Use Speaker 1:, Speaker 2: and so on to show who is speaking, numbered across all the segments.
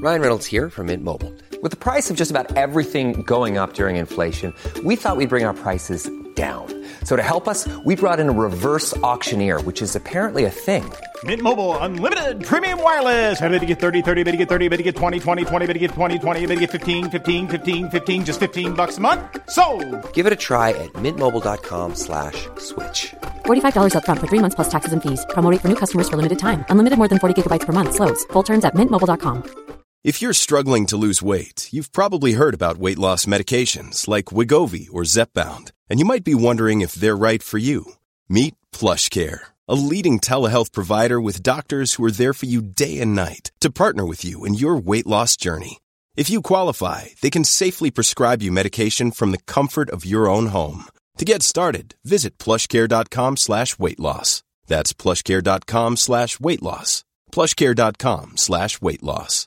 Speaker 1: Ryan Reynolds here from Mint Mobile. With the price of just about everything going up during inflation, we thought we'd bring our prices down. So to help us, we brought in a reverse auctioneer, which is apparently a thing.
Speaker 2: Mint Mobile Unlimited Premium Wireless. How to get 30, 30, bit to get 30, bit to get 20, 20, 20, bit to get 20, 20, bit to get 15, 15, 15, 15, just $15 a month? Sold!
Speaker 1: Give it a try at mintmobile.com/switch.
Speaker 3: $45 up front for 3 months plus taxes and fees. Promo rate for new customers for limited time. Unlimited more than 40 gigabytes per month. Slows full terms at mintmobile.com.
Speaker 4: If you're struggling to lose weight, you've probably heard about weight loss medications like Wegovy or Zepbound, and you might be wondering if they're right for you. Meet PlushCare, a leading telehealth provider with doctors who are there for you day and night to partner with you in your weight loss journey. If you qualify, they can safely prescribe you medication from the comfort of your own home. To get started, visit plushcare.com/weight-loss. That's plushcare.com/weight-loss. plushcare.com/weight-loss.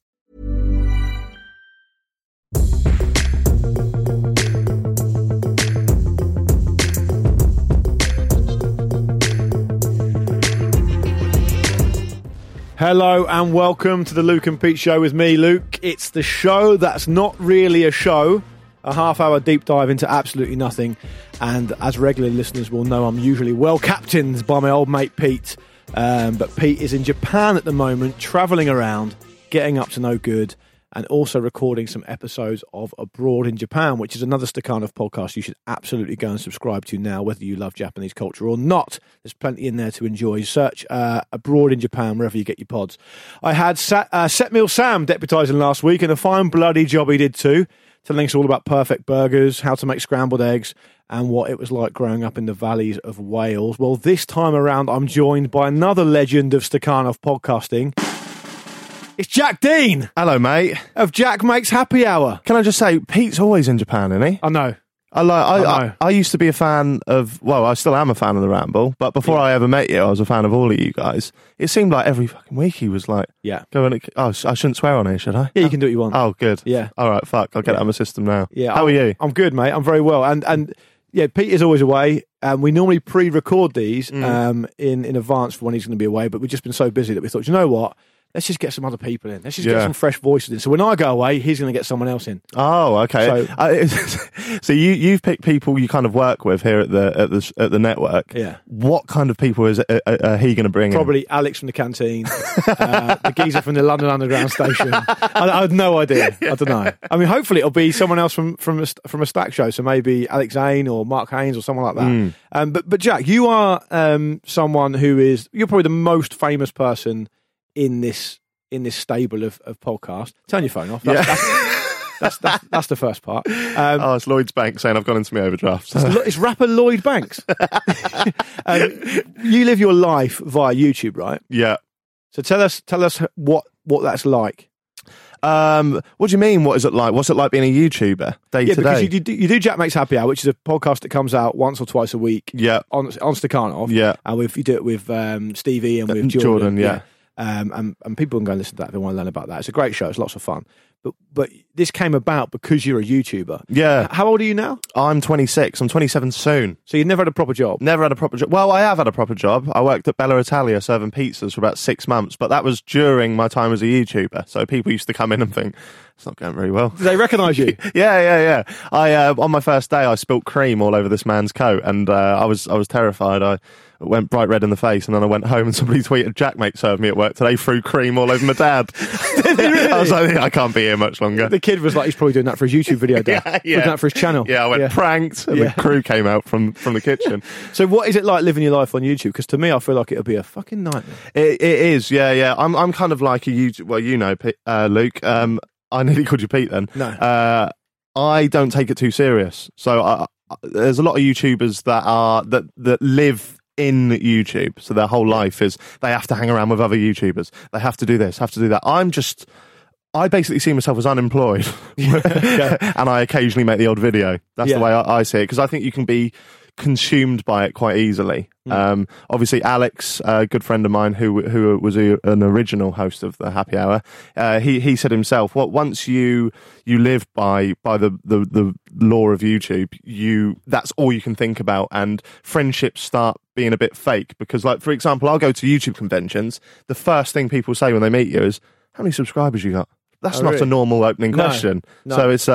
Speaker 5: Hello and welcome to the Luke and Pete Show with me, Luke. It's the show that's not really a show, a half-hour deep dive into absolutely nothing. And as regular listeners will know, I'm usually well captained by my old mate Pete. But Pete is in Japan at the moment, travelling around, getting up to no good, and also recording some episodes of Abroad in Japan, which is another Stakhanov podcast you should absolutely go and subscribe to now, whether you love Japanese culture or not. There's plenty in there to enjoy. Search Abroad in Japan wherever you get your pods. I had Setmeal Sam deputising last week, and a fine bloody job he did too, telling us all about perfect burgers, how to make scrambled eggs, and what it was like growing up in the valleys of Wales. Well, this time around, I'm joined by another legend of Stakhanov podcasting. It's Jack Dean.
Speaker 6: Hello, mate.
Speaker 5: Of Jack Makes Happy Hour.
Speaker 6: Can I just say, Pete's always in Japan, isn't he?
Speaker 5: I know.
Speaker 6: I used to be a fan of, well, I still am a fan of The Ramble, but before I ever met you, I was a fan of all of you guys. It seemed like every fucking week he was like, going, oh, I shouldn't swear on here, should I?
Speaker 5: Yeah, you can do what you want.
Speaker 6: Oh, good.
Speaker 5: Yeah.
Speaker 6: All right, fuck, I'll get it out of my system now.
Speaker 5: Yeah.
Speaker 6: How are you?
Speaker 5: I'm good, mate. I'm very well. And yeah, Pete is always away. We normally pre-record these in advance for when he's going to be away, but we've just been so busy that we thought, you know what? Let's just get some other people in. Let's just get some fresh voices in. So when I go away, he's going to get someone else in.
Speaker 6: Oh, okay. So you've picked people you kind of work with here at the network.
Speaker 5: Yeah.
Speaker 6: What kind of people are he going to bring in?
Speaker 5: Probably Alex from the canteen, the geezer from the London Underground station. I have no idea. I don't know. I mean, hopefully it'll be someone else from a Stack show. So maybe Alex Zane or Mark Haynes or someone like that. But Jack, you are someone you're probably the most famous person in this stable of podcast. Turn your phone off. That's the first part.
Speaker 6: It's Lloyd's Bank saying I've gone into my overdraft.
Speaker 5: It's rapper Lloyd Banks. You live your life via YouTube, right?
Speaker 6: Yeah.
Speaker 5: So tell us what that's like.
Speaker 6: What do you mean? What is it like? What's it like being a YouTuber day to day?
Speaker 5: Because you do Jack Makes Happy Hour, which is a podcast that comes out once or twice a week.
Speaker 6: Yeah.
Speaker 5: On Stakhanov.
Speaker 6: Yeah.
Speaker 5: And you do it with Stevie and with Jordan.
Speaker 6: Yeah.
Speaker 5: And people can go and listen to that if they want to learn about that. It's a great show. It's lots of fun. But this came about because you're a YouTuber.
Speaker 6: Yeah.
Speaker 5: How old are you now?
Speaker 6: I'm 26. I'm 27 soon.
Speaker 5: So you've never had a proper job?
Speaker 6: Never had a proper job. Well, I have had a proper job. I worked at Bella Italia serving pizzas for about 6 months, but that was during my time as a YouTuber. So people used to come in and think, it's not going very well.
Speaker 5: Do they recognise you?
Speaker 6: Yeah. On my first day, I spilt cream all over this man's coat, and I was terrified. I went bright red in the face, and then I went home and somebody tweeted, Jack Mate served me at work today, threw cream all over my dad.
Speaker 5: Really?
Speaker 6: I was like, I can't be here much longer.
Speaker 5: The kid was like, he's probably doing that for his YouTube video, Dad. Doing that for his channel.
Speaker 6: Yeah, I went pranked, and the crew came out from the kitchen.
Speaker 5: So what is it like living your life on YouTube? Because to me, I feel like it would be a fucking nightmare.
Speaker 6: It is, yeah. I'm kind of like a YouTube, well, you know, Luke, I nearly called you Pete then.
Speaker 5: No.
Speaker 6: I don't take it too serious. So there's a lot of YouTubers that live in YouTube. So their whole life is they have to hang around with other YouTubers. They have to do this, have to do that. I basically see myself as unemployed. And I occasionally make the odd video. That's the way I see it. Because I think you can be consumed by it quite easily. Obviously Alex, a good friend of mine who was an original host of the Happy Hour, he said himself, once you live by the law of YouTube, that's all you can think about, and friendships start being a bit fake. Because, like, for example, I'll go to YouTube conventions, the first thing people say when they meet you is, how many subscribers you got? That's
Speaker 5: Oh,
Speaker 6: not
Speaker 5: really?
Speaker 6: a normal opening
Speaker 5: No,
Speaker 6: question.
Speaker 5: no.
Speaker 6: So it's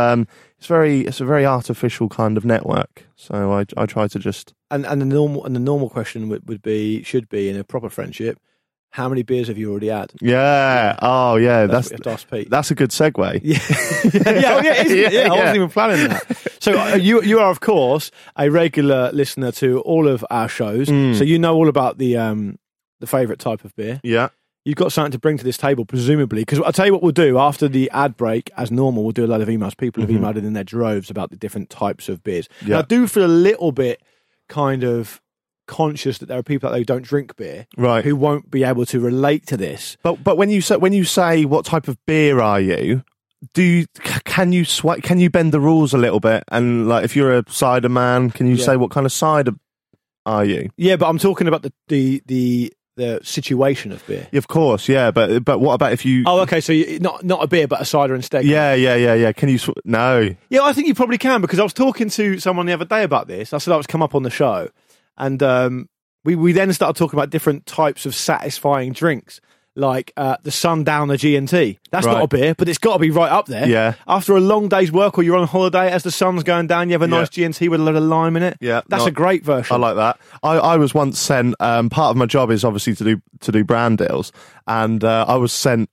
Speaker 6: a very artificial kind of network. So I try to just
Speaker 5: And the normal question should be in a proper friendship, how many beers have you already had?
Speaker 6: yeah. Oh yeah,
Speaker 5: That's what you have to ask Pete.
Speaker 6: that's a good segue.
Speaker 5: Yeah, isn't it? I wasn't even planning that. So you are, of course, a regular listener to all of our shows. So you know all about the favourite type of beer.
Speaker 6: Yeah.
Speaker 5: You've got something to bring to this table, presumably, because I'll tell you what we'll do after the ad break. As normal, we'll do a lot of emails. People have emailed in their droves about the different types of beers.
Speaker 6: Yeah.
Speaker 5: And I do feel a little bit kind of conscious that there are people out there who don't drink beer,
Speaker 6: Right.
Speaker 5: who won't be able to relate to this.
Speaker 6: But when you say what type of beer are you? Can you bend the rules a little bit? And like, if you're a cider man, can you say what kind of cider are you?
Speaker 5: Yeah, but I'm talking about the situation of beer.
Speaker 6: Of course, yeah. But what about if you?
Speaker 5: Oh, okay. So not a beer, but a cider instead.
Speaker 6: Yeah. Can you? No.
Speaker 5: Yeah, I think you probably can, because I was talking to someone the other day about this. I said I was come up on the show, and we then started talking about different types of satisfying drinks, like the Sundowner G&T. That's not
Speaker 6: Right.
Speaker 5: a beer, but it's got to be right up there.
Speaker 6: Yeah.
Speaker 5: After a long day's work, or you're on holiday, as the sun's going down, you have a nice G&T with a lot of lime in it.
Speaker 6: Yeah,
Speaker 5: That's a great version.
Speaker 6: I like that. I was once sent. Part of my job is obviously to do brand deals, and I was sent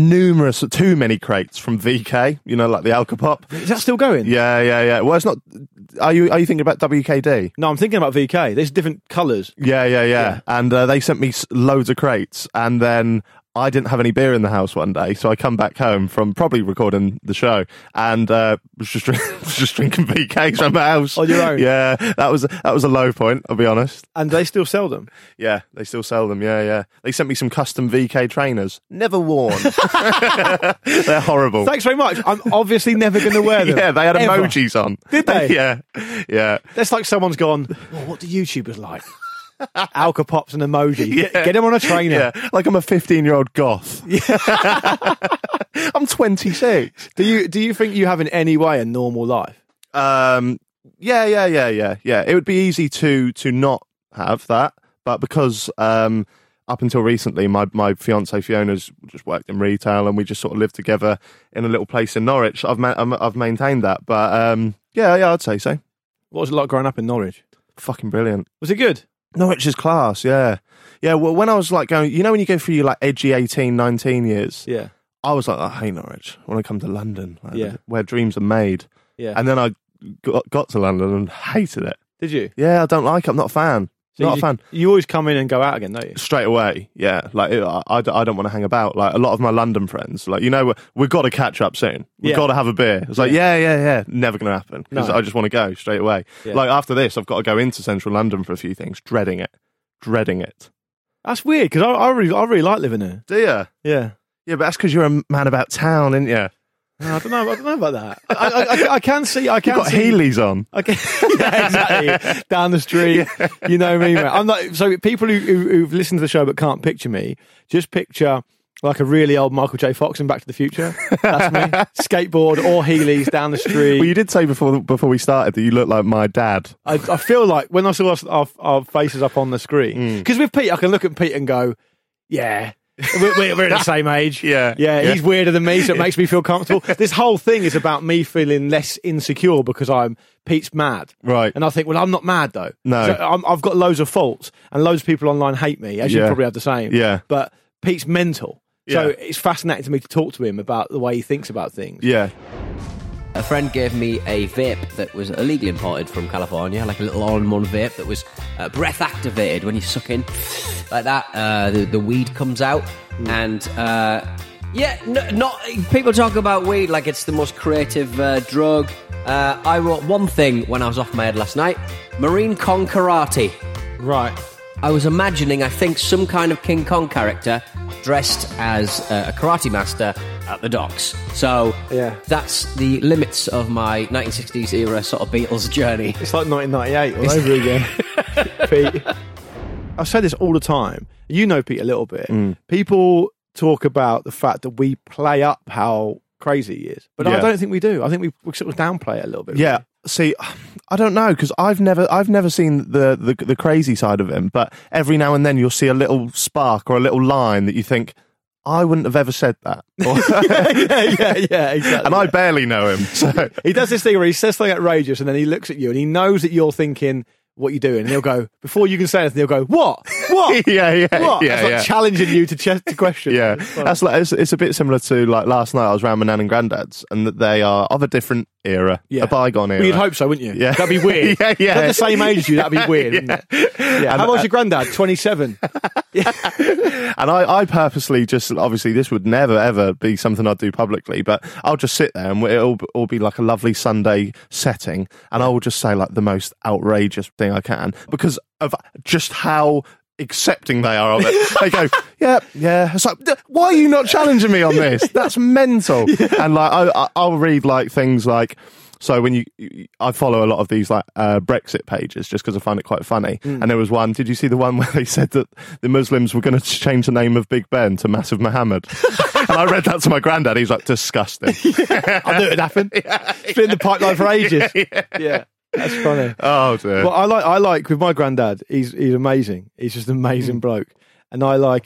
Speaker 6: too many crates from VK. You know, like the Alcopop.
Speaker 5: Is that still going?
Speaker 6: Yeah. Well, it's not. Are you thinking about WKD?
Speaker 5: No, I'm thinking about VK. There's different colours.
Speaker 6: Yeah. And they sent me loads of crates, and then I didn't have any beer in the house one day, so I come back home from probably recording the show, and was just drinking VKs from my house
Speaker 5: On your own?
Speaker 6: Yeah, that was a low point. I'll be honest.
Speaker 5: And they still sell them.
Speaker 6: Yeah, they still sell them. Yeah. They sent me some custom VK trainers, never worn. They're horrible.
Speaker 5: Thanks very much. I'm obviously never going to wear them.
Speaker 6: Yeah, they had
Speaker 5: Ever.
Speaker 6: emojis on.
Speaker 5: Did they?
Speaker 6: Yeah.
Speaker 5: That's like someone's gone, well, what do YouTubers like? Alcopops and emoji. Get them on a trainer.
Speaker 6: Yeah, like I'm a 15-year-old goth. I'm 26.
Speaker 5: Do you think you have in any way a normal life?
Speaker 6: Yeah. It would be easy to not have that, but because up until recently, my fiance Fiona's just worked in retail, and we just sort of lived together in a little place in Norwich. I've maintained that, but yeah, I'd say so.
Speaker 5: What was it like growing up in Norwich?
Speaker 6: Fucking brilliant.
Speaker 5: Was it good?
Speaker 6: Norwich is class, yeah. Well, when I was like going, when you go through your like edgy 18, 19 years,
Speaker 5: Yeah.
Speaker 6: I was like, I hate Norwich. I want to come to London, like,
Speaker 5: Yeah.
Speaker 6: where dreams are made.
Speaker 5: Yeah.
Speaker 6: And then I got to London and hated it.
Speaker 5: Did you?
Speaker 6: Yeah, I don't like it. I'm not a fan. Not a fan.
Speaker 5: You always come in and go out again, don't you?
Speaker 6: Straight away, yeah. Like, I don't want to hang about. Like, a lot of my London friends, like, we've got to catch up soon. We've
Speaker 5: Yeah.
Speaker 6: got to have a beer. It's like, yeah. Never going to happen. Because
Speaker 5: No.
Speaker 6: I just want to go straight away.
Speaker 5: Yeah.
Speaker 6: Like, after this, I've got to go into central London for a few things. Dreading it.
Speaker 5: That's weird, because I really like living there.
Speaker 6: Do you?
Speaker 5: Yeah.
Speaker 6: Yeah, but that's because you're a man about town, ain't you?
Speaker 5: No, I don't know about that. I can see.
Speaker 6: You've got Heelys on.
Speaker 5: Okay, yeah, exactly. Down the street, you know me, mate. I'm like, so people who've listened to the show but can't picture me, just picture like a really old Michael J. Fox in Back to the Future. That's me. Skateboard or Heelys down the street.
Speaker 6: Well, you did say before we started that you look like my dad.
Speaker 5: I feel like when I saw our faces up on the screen, because with Pete, I can look at Pete and go, yeah. We're the same age.
Speaker 6: Yeah.
Speaker 5: He's weirder than me, so it makes me feel comfortable. This whole thing is about me feeling less insecure because Pete's mad.
Speaker 6: Right.
Speaker 5: And I think, well, I'm not mad though.
Speaker 6: No.
Speaker 5: So I've got loads of faults, and loads of people online hate me, as you
Speaker 6: Yeah.
Speaker 5: probably have the same.
Speaker 6: Yeah.
Speaker 5: But Pete's mental. So
Speaker 6: Yeah.
Speaker 5: it's fascinating to me to talk to him about the way he thinks about things.
Speaker 6: Yeah.
Speaker 7: A friend gave me a vape that was illegally imported from California, like a little all-in-one vape that was breath activated. When you suck in like that, the weed comes out. And not people talk about weed like it's the most creative drug. I wrote one thing when I was off my head last night: Marine Kong karate.
Speaker 5: Right.
Speaker 7: I was imagining, I think, some kind of King Kong character dressed as a karate master at the docks. So
Speaker 5: Yeah.
Speaker 7: that's the limits of my 1960s era sort of Beatles journey.
Speaker 5: It's like 1998 all over again. Pete. I say this all the time. You know Pete a little bit. People talk about the fact that we play up how crazy he is. But I
Speaker 6: Yeah.
Speaker 5: don't think we do. I think we sort of downplay it a little bit.
Speaker 6: Yeah. See, I don't know, because I've never seen the crazy side of him, but every now and then you'll see a little spark or a little line that you think, I wouldn't have ever said that.
Speaker 5: yeah, exactly.
Speaker 6: And I barely know him. So
Speaker 5: he does this thing where he says something outrageous and then he looks at you and he knows that you're thinking what you're doing, and he'll go, before you can say anything, he'll go, what?
Speaker 6: yeah,
Speaker 5: What?
Speaker 6: yeah,
Speaker 5: It's like challenging you to question.
Speaker 6: Yeah, that's like it's a bit similar to like last night. I was around my nan and granddad's, and that they are of a different era, a bygone era.
Speaker 5: Well, you'd hope so, wouldn't you?
Speaker 6: Yeah,
Speaker 5: that'd be weird.
Speaker 6: yeah.
Speaker 5: They're the same age as you. That'd be weird. Wouldn't it? Yeah. How old's your granddad? 27.
Speaker 6: And I purposely just, obviously this would never ever be something I'd do publicly, but I'll just sit there and it'll all be like a lovely Sunday setting, and I will just say like the most outrageous thing I can because of just how accepting they are of it. They go, yeah. It's like, why are you not challenging me on this? That's mental. And like I'll read like things like, so when I follow a lot of these like Brexit pages just because I find it quite funny. And there was one, did you see the one where they said that the Muslims were going to change the name of Big Ben to Massive Muhammad? And I read that to my granddad. He's like, disgusting.
Speaker 5: I knew it'd happen. It's been in the pipeline for ages. Yeah. That's funny.
Speaker 6: Oh dear.
Speaker 5: Well, I like with my granddad. He's amazing. He's just an amazing bloke, and I like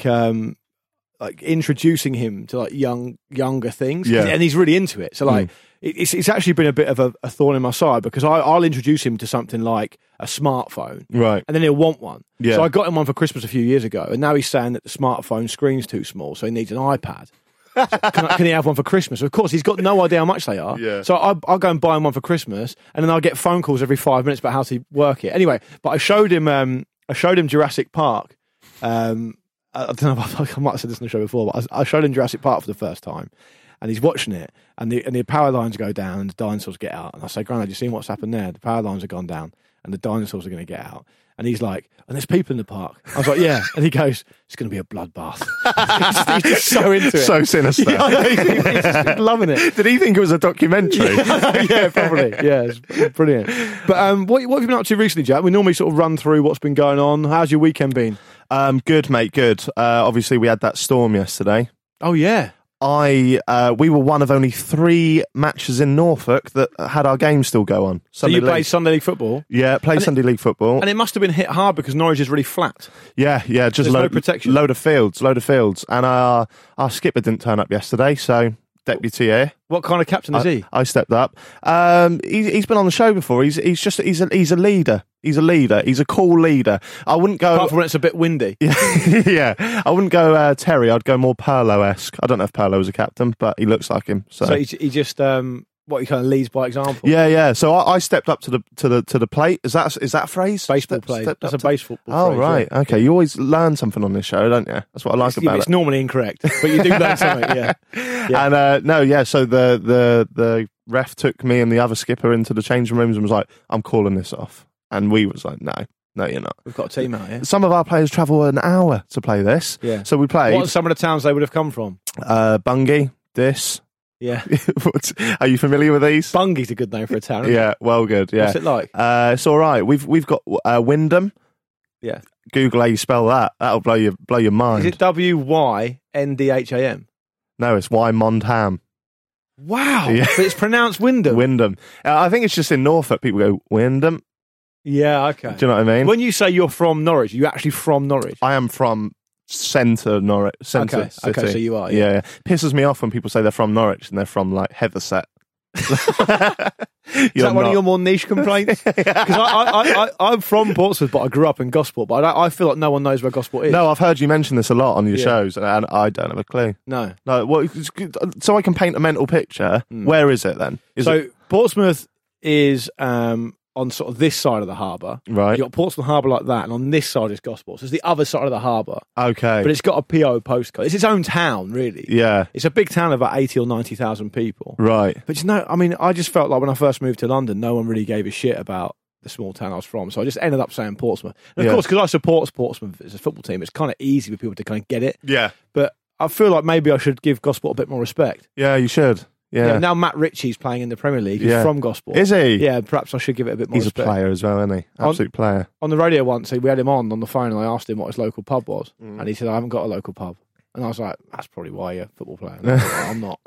Speaker 5: introducing him to like younger things.
Speaker 6: Yeah.
Speaker 5: And he's really into it. So like it's actually been a bit of a thorn in my side because I'll introduce him to something like a smartphone,
Speaker 6: right?
Speaker 5: And then he'll want one.
Speaker 6: Yeah.
Speaker 5: So I got him one for Christmas a few years ago, and now he's saying that the smartphone screen's too small, so he needs an iPad. Can he have one for Christmas? Of course, he's got no idea how much they are.
Speaker 6: Yeah.
Speaker 5: So I'll go and buy him one for Christmas, and then I'll get phone calls every 5 minutes about how to work it. Anyway, but I showed him Jurassic Park. I don't know if I might have said this on the show before, but I showed him Jurassic Park for the first time, and he's watching it, and the power lines go down, and the dinosaurs get out, and I say, "Grandad, you seen what's happened there? The power lines have gone down, and the dinosaurs are going to get out." And he's like, and there's people in the park. I was like, yeah. And he goes, it's going to be a bloodbath. he's just so into it.
Speaker 6: So sinister.
Speaker 5: Yeah, he's just loving it.
Speaker 6: Did he think it was a documentary?
Speaker 5: Yeah, probably. Yeah, it's brilliant. But what have you been up to recently, Jack? We normally sort of run through what's been going on. How's your weekend been?
Speaker 6: Good, mate, good. Obviously, we had that storm yesterday.
Speaker 5: Oh, yeah.
Speaker 6: We were one of only 3 matches in Norfolk that had our game still go on.
Speaker 5: So you played Sunday League football?
Speaker 6: Yeah, played Sunday League football.
Speaker 5: And it must have been hit hard because Norwich is really flat.
Speaker 6: Yeah, just
Speaker 5: no protection.
Speaker 6: Load of fields. And our skipper didn't turn up yesterday, so deputy here.
Speaker 5: What kind of captain is he?
Speaker 6: I stepped up. He's been on the show before. He's a leader. He's a leader. He's a cool leader. I wouldn't go.
Speaker 5: Apart from when it's a bit windy.
Speaker 6: Yeah. I wouldn't go Terry. I'd go more Perlo-esque. I don't know if Perlo was a captain, but he looks like him. So
Speaker 5: he just he kind of leads by example.
Speaker 6: Yeah. So I stepped up to the plate. Is that a phrase?
Speaker 5: Baseball plate. That's a baseball.
Speaker 6: Oh
Speaker 5: phrase,
Speaker 6: right.
Speaker 5: Yeah.
Speaker 6: Okay. You always learn something on this show, don't you? That's what I like about it.
Speaker 5: It's normally incorrect, but you do learn something. Yeah.
Speaker 6: And So the ref took me and the other skipper into the changing rooms and was like, "I'm calling this off." And we was like, no, you're not.
Speaker 5: We've got a team out here.
Speaker 6: Some of our players travel an hour to play this.
Speaker 5: Yeah.
Speaker 6: So we played.
Speaker 5: What are some of the towns they would have come from?
Speaker 6: Bungay, Diss.
Speaker 5: Yeah.
Speaker 6: Are you familiar with these?
Speaker 5: Bungay's a good name for a town.
Speaker 6: Yeah, well, good. Yeah.
Speaker 5: What's it like?
Speaker 6: It's all right. We've got Wyndham.
Speaker 5: Yeah.
Speaker 6: Google how you spell that. That'll blow your mind.
Speaker 5: Is it Wyndham?
Speaker 6: No, it's Wymondham.
Speaker 5: Wow.
Speaker 6: Yeah.
Speaker 5: But it's pronounced Wyndham.
Speaker 6: Wyndham. I think it's just in Norfolk people go Wyndham.
Speaker 5: Yeah, okay.
Speaker 6: Do you know what I mean?
Speaker 5: When you say you're from Norwich, are you actually from Norwich?
Speaker 6: I am from centre Norwich. Centre City.
Speaker 5: Okay, so you are.
Speaker 6: Yeah. Pisses me off when people say they're from Norwich and they're from like Heatherset.
Speaker 5: Is that one of your more niche complaints? Because I'm from Portsmouth, but I grew up in Gosport. But I feel like no one knows where Gosport is.
Speaker 6: No, I've heard you mention this a lot on your shows, and I don't have a clue.
Speaker 5: No.
Speaker 6: Well, so I can paint a mental picture. Where is it then?
Speaker 5: Portsmouth is on sort of this side of the harbour.
Speaker 6: Right.
Speaker 5: You've got Portsmouth Harbour like that, and on this side is Gosport. So it's the other side of the harbour.
Speaker 6: Okay.
Speaker 5: But it's got a PO postcode. It's its own town, really.
Speaker 6: Yeah.
Speaker 5: It's a big town of about 80 or 90,000 people.
Speaker 6: Right.
Speaker 5: But I just felt like when I first moved to London, no one really gave a shit about the small town I was from. So I just ended up saying Portsmouth. And of course, because I support Portsmouth as a football team, it's kind of easy for people to kind of get it.
Speaker 6: Yeah.
Speaker 5: But I feel like maybe I should give Gosport a bit more respect.
Speaker 6: Yeah, you should. Yeah.
Speaker 5: Now Matt Ritchie's playing in the Premier League. He's from Gosport.
Speaker 6: Is he?
Speaker 5: Yeah, perhaps I should give it a bit more respect.
Speaker 6: He's a player as well, isn't he? Absolute player.
Speaker 5: On the radio once, we had him on the phone and I asked him what his local pub was. And he said, I haven't got a local pub. And I was like, that's probably why you're a football player. And I was like, I'm not.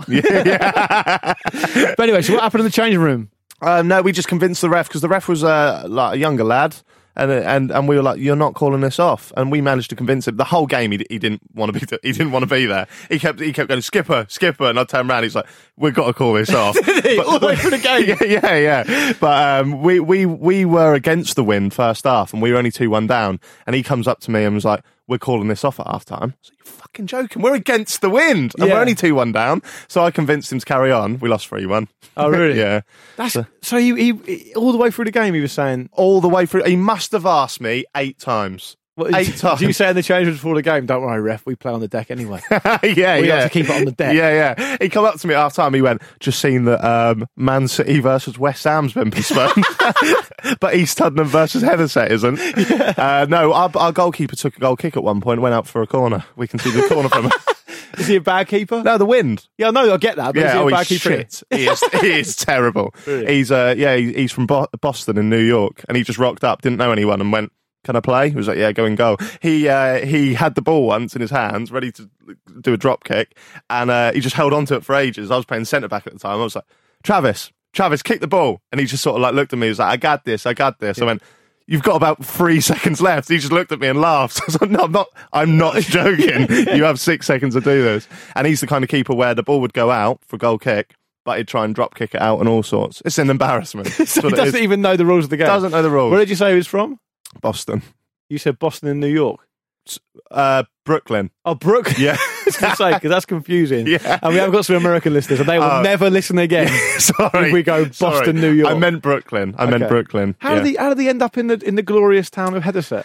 Speaker 5: But anyway, so what happened in the changing room?
Speaker 6: No, we just convinced the ref because the ref was like a younger lad. And we were like, "You're not calling this off." And we managed to convince him. The whole game, he didn't want to be. He didn't want to be there. He kept going, "Skipper, skipper," and I turned around. He's like, "We've got to call this off."
Speaker 5: All the way through the game.
Speaker 6: Yeah. But we were against the wind first half, and we were only 2-1 down. And he comes up to me and was like, "We're calling this off at half time." So you're fucking joking. We're against the wind, and we're only 2-1 down. So I convinced him to carry on. We lost 3-1.
Speaker 5: Oh, really?
Speaker 6: Yeah.
Speaker 5: So he all the way through the game, he was saying
Speaker 6: all the way through. He must have asked me 8 times. 8 times.
Speaker 5: Do you say in the change rooms before the game, "Don't worry, ref, we play on the deck anyway"? We have to keep it on the deck.
Speaker 6: Yeah. He come up to me at half time. He went, "Just seen that Man City versus West Ham's been postponed, but East Tuddenham versus Hethersett isn't." No, our goalkeeper took a goal kick at one point, went out for a corner. We can see the corner from him.
Speaker 5: Is he a bad keeper?
Speaker 6: No, the wind.
Speaker 5: Yeah, no, I get that. But is he a bad keeper?
Speaker 6: Shit. He is terrible.
Speaker 5: Really?
Speaker 6: He's from Boston in New York, and he just rocked up, didn't know anyone, and went, "Can I play?" He was like, "Yeah, go and go." He had the ball once in his hands, ready to do a drop kick, and he just held on to it for ages. I was playing centre back at the time. I was like, Travis, kick the ball," and he just sort of like looked at me. He was like, I got this. Yeah. I went, "You've got about 3 seconds left." He just looked at me and laughed. I was like, "No, I'm not joking. You have 6 seconds to do this." And he's the kind of keeper where the ball would go out for a goal kick, but he'd try and drop kick it out and all sorts. It's an embarrassment.
Speaker 5: So he doesn't even know the rules of the game.
Speaker 6: Doesn't know the rules.
Speaker 5: Where did you say he was from?
Speaker 6: Boston.
Speaker 5: You said Boston in New York.
Speaker 6: Brooklyn.
Speaker 5: Oh, Brooklyn.
Speaker 6: Yeah.
Speaker 5: I was going to say, because that's confusing.
Speaker 6: Yeah.
Speaker 5: And we have got some American listeners, and they will never listen again.
Speaker 6: Sorry.
Speaker 5: If we go Boston, New York.
Speaker 6: I meant Brooklyn. How
Speaker 5: did they end up in the glorious town of Hethersett?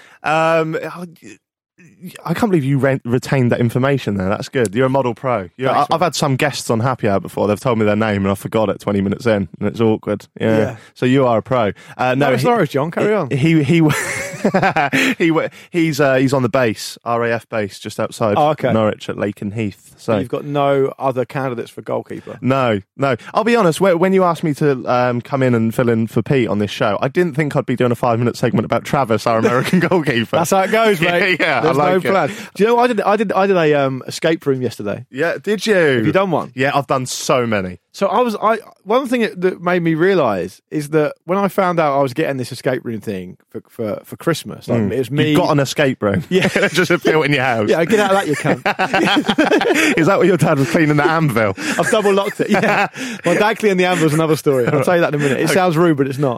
Speaker 6: I can't believe you retained that information there. That's good. You're a model pro. I've had some guests on Happy Hour before. They've told me their name and I forgot it 20 minutes in, and it's awkward. Yeah. So you are a pro.
Speaker 5: No, sorry, John. Carry on.
Speaker 6: He's on the base, RAF base, just outside Norwich at Lake and Heath. So
Speaker 5: you've got no other candidates for goalkeeper.
Speaker 6: No. I'll be honest. When you asked me to come in and fill in for Pete on this show, I didn't think I'd be doing a 5-minute segment about Travis, our American goalkeeper.
Speaker 5: That's how it goes, mate.
Speaker 6: Yeah.
Speaker 5: There's
Speaker 6: I like
Speaker 5: no plan. Do you know what I did a escape room yesterday?
Speaker 6: Yeah, did you?
Speaker 5: Have you done one?
Speaker 6: Yeah, I've done so many.
Speaker 5: So one thing that made me realise is that when I found out I was getting this escape room thing for Christmas, like it was me.
Speaker 6: You've got an escape room.
Speaker 5: Yeah.
Speaker 6: Just a built in your house.
Speaker 5: Yeah, get out of that, you cunt.
Speaker 6: Is that what your dad was cleaning the anvil?
Speaker 5: I've double locked it. Yeah. My dad cleaning the anvil is another story. I'll tell you that in a minute. It sounds rude, but it's not.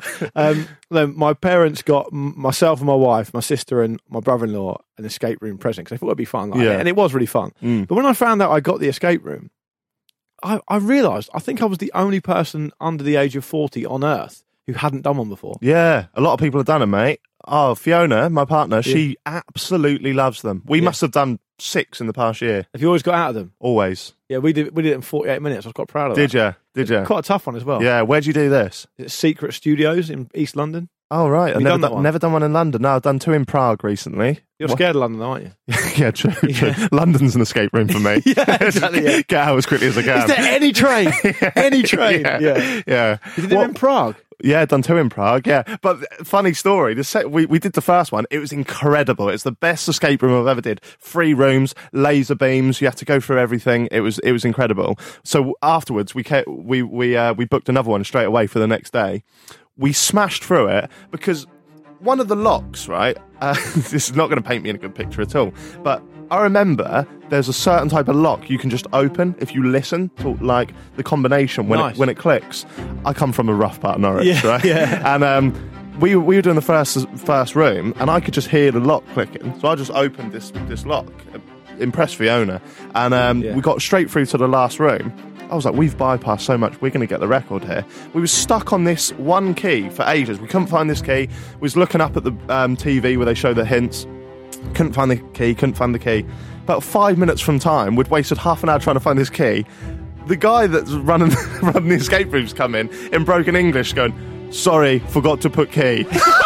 Speaker 5: My parents got myself and my wife, my sister and my brother-in-law an escape room present because they thought it'd be fun. And it was really fun. But when I found out I got the escape room, I realised I think I was the only person under the age of 40 on Earth who hadn't done one before.
Speaker 6: Yeah, a lot of people have done it, mate. Oh, Fiona, my partner, she absolutely loves them. We must have done 6 in the past year.
Speaker 5: Have you always got out of them?
Speaker 6: Always.
Speaker 5: Yeah, we did it in 48 minutes. I was quite proud of that.
Speaker 6: Did you?
Speaker 5: Quite a tough one as well.
Speaker 6: Yeah, where'd you do this?
Speaker 5: It's Secret Studios in East London.
Speaker 6: Oh, right. I've
Speaker 5: never
Speaker 6: done one in London. No, I've done 2 in Prague recently.
Speaker 5: You're scared of London, aren't you?
Speaker 6: Yeah, true. London's an escape room for me.
Speaker 5: Yeah, exactly. Yeah.
Speaker 6: Get out as quickly as I can.
Speaker 5: Is there any train? Any train?
Speaker 6: Yeah.
Speaker 5: You did it in Prague?
Speaker 6: Yeah, done 2 in Prague, yeah. But funny story, we did the first one. It was incredible. It's the best escape room I've ever did. 3 rooms, laser beams, you have to go through everything. It was incredible. So afterwards, we booked another one straight away for the next day. We smashed through it because one of the locks, right? This is not going to paint me in a good picture at all, but I remember there's a certain type of lock you can just open if you listen to like the combination when it clicks. I come from a rough part of Norwich, right? Yeah. And we were doing the first room, and I could just hear the lock clicking, so I just opened this lock. Impressed Fiona, and we got straight through to the last room. I was like, we've bypassed so much, we're going to get the record here. We were stuck on this one key for ages. We couldn't find this key. We was looking up at the TV where they show the hints. Couldn't find the key. About 5 minutes from time, we'd wasted half an hour trying to find this key. The guy that's running the escape rooms come in broken English going, "Sorry, forgot to put key."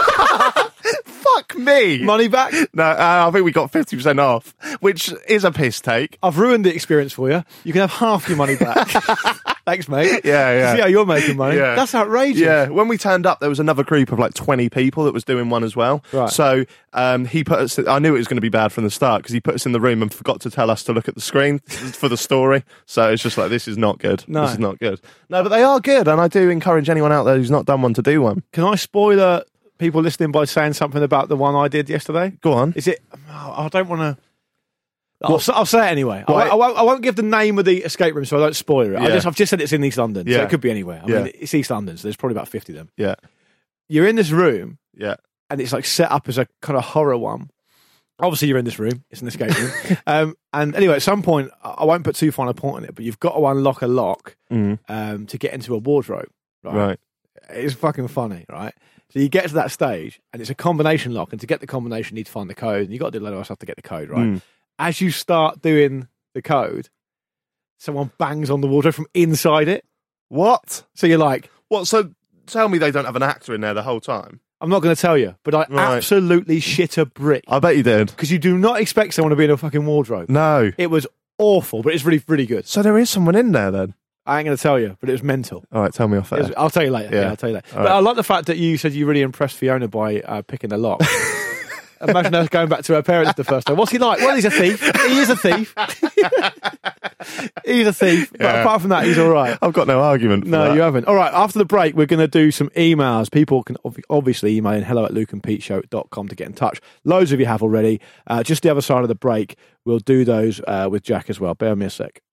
Speaker 6: Fuck me.
Speaker 5: Money back?
Speaker 6: No, I think we got 50% off, which is a piss take.
Speaker 5: I've ruined the experience for you. You can have half your money back. Thanks, mate.
Speaker 6: Yeah.
Speaker 5: See how you're making money?
Speaker 6: Yeah.
Speaker 5: That's outrageous.
Speaker 6: Yeah, when we turned up, there was another group of like 20 people that was doing one as well.
Speaker 5: Right.
Speaker 6: So he put us, I knew it was going to be bad from the start because he put us in the room and forgot to tell us to look at the screen for the story. So it's just like, this is not good.
Speaker 5: No.
Speaker 6: This is not good. No, but they are good, and I do encourage anyone out there who's not done one to do one.
Speaker 5: Can I spoiler people listening by saying something about the one I did yesterday?
Speaker 6: Go on.
Speaker 5: Is it? Oh, I don't want to. I'll say it anyway.
Speaker 6: Well,
Speaker 5: I won't give the name of the escape room so I don't spoil it.
Speaker 6: Yeah.
Speaker 5: I've just said it's in East London, so
Speaker 6: Yeah.
Speaker 5: it could be anywhere. I
Speaker 6: Yeah.
Speaker 5: mean, it's East London, so there's probably about 50 of them.
Speaker 6: Yeah.
Speaker 5: You're in this room,
Speaker 6: Yeah.
Speaker 5: and it's like set up as a kind of horror one. Obviously, you're in this room. It's an escape room. And anyway, at some point, I won't put too fine a point on it, but you've got to unlock a lock to get into a wardrobe.
Speaker 6: Right.
Speaker 5: It's fucking funny, right? So you get to that stage, and it's a combination lock, and to get the combination, you need to find the code, and you've got to do a load of stuff to get the code, right? As you start doing the code, someone bangs on the wardrobe from inside it.
Speaker 6: What?
Speaker 5: So you're like,
Speaker 6: What? So tell me they don't have an actor in there the whole time.
Speaker 5: I'm not going to tell you, but I
Speaker 6: Right.
Speaker 5: absolutely shit a brick.
Speaker 6: I bet you did.
Speaker 5: Because you do not expect someone to be in a fucking wardrobe.
Speaker 6: No.
Speaker 5: It was awful, but it's really, really good.
Speaker 6: So there is someone in there then.
Speaker 5: I ain't going to tell you, but it was mental.
Speaker 6: All right, tell me off air.
Speaker 5: I'll tell you later.
Speaker 6: Yeah.
Speaker 5: Yeah, I'll tell you later.
Speaker 6: All
Speaker 5: But
Speaker 6: right.
Speaker 5: I like the fact that you said you really impressed Fiona by picking the lock. Imagine her going back to her parents the first time. What's he like? Well, he's a thief. He is a thief. He's a thief. But
Speaker 6: Yeah.
Speaker 5: apart from that, he's all right.
Speaker 6: I've got no argument for
Speaker 5: No,
Speaker 6: that.
Speaker 5: you haven't. All right, after the break, we're going to do some emails. People can obviously email in hello@lukeandpeteshow.com to get in touch. Loads of you have already. Just the other side of the break, we'll do those with Jack as well. Bear with me a sec.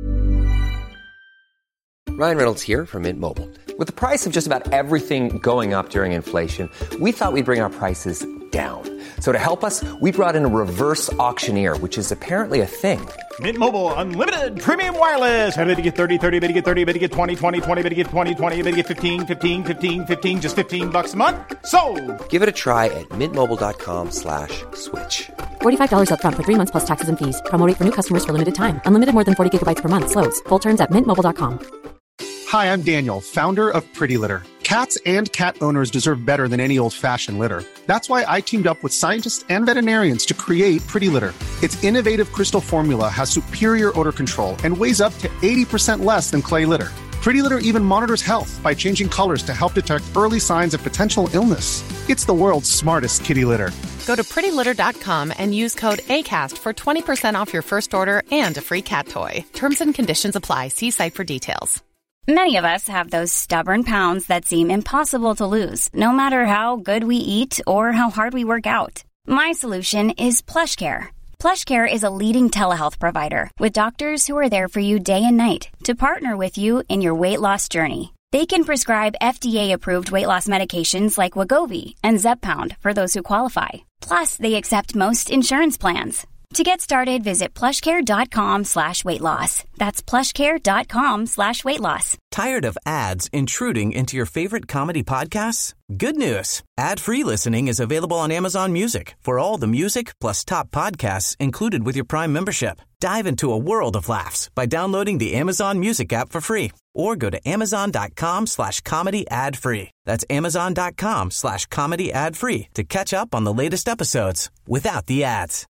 Speaker 1: Ryan Reynolds here from Mint Mobile. With the price of just about everything going up during inflation, we thought we'd bring our prices down. So to help us, we brought in a reverse auctioneer, which is apparently a thing.
Speaker 2: Mint Mobile Unlimited Premium Wireless. How to get 30, 30, bit to get 30, bit to get 20, 20, 20, bit to get 20, 20, bit to get 15, 15, 15, 15, just $15 a month? Sold!
Speaker 1: Give it a try at mintmobile.com/switch.
Speaker 3: $45 up front for 3 months plus taxes and fees. Promo rate for new customers for limited time. Unlimited more than 40 gigabytes per month. Slows full terms at mintmobile.com.
Speaker 8: Hi, I'm Daniel, founder of Pretty Litter. Cats and cat owners deserve better than any old-fashioned litter. That's why I teamed up with scientists and veterinarians to create Pretty Litter. Its innovative crystal formula has superior odor control and weighs up to 80% less than clay litter. Pretty Litter even monitors health by changing colors to help detect early signs of potential illness. It's the world's smartest kitty litter.
Speaker 9: Go to prettylitter.com and use code ACAST for 20% off your first order and a free cat toy. Terms and conditions apply. See site for details.
Speaker 10: Many of us have those stubborn pounds that seem impossible to lose, no matter how good we eat or how hard we work out. My solution is PlushCare. PlushCare is a leading telehealth provider with doctors who are there for you day and night to partner with you in your weight loss journey. They can prescribe FDA-approved weight loss medications like Wegovy and Zepbound for those who qualify. Plus, they accept most insurance plans. To get started, visit plushcare.com/weightloss. That's plushcare.com/weightloss.
Speaker 11: Tired of ads intruding into your favorite comedy podcasts? Good news. Ad-free listening is available on Amazon Music for all the music plus top podcasts included with your Prime membership. Dive into a world of laughs by downloading the Amazon Music app for free or go to amazon.com/comedy ad-free. That's amazon.com/comedy ad-free to catch up on the latest episodes without the ads.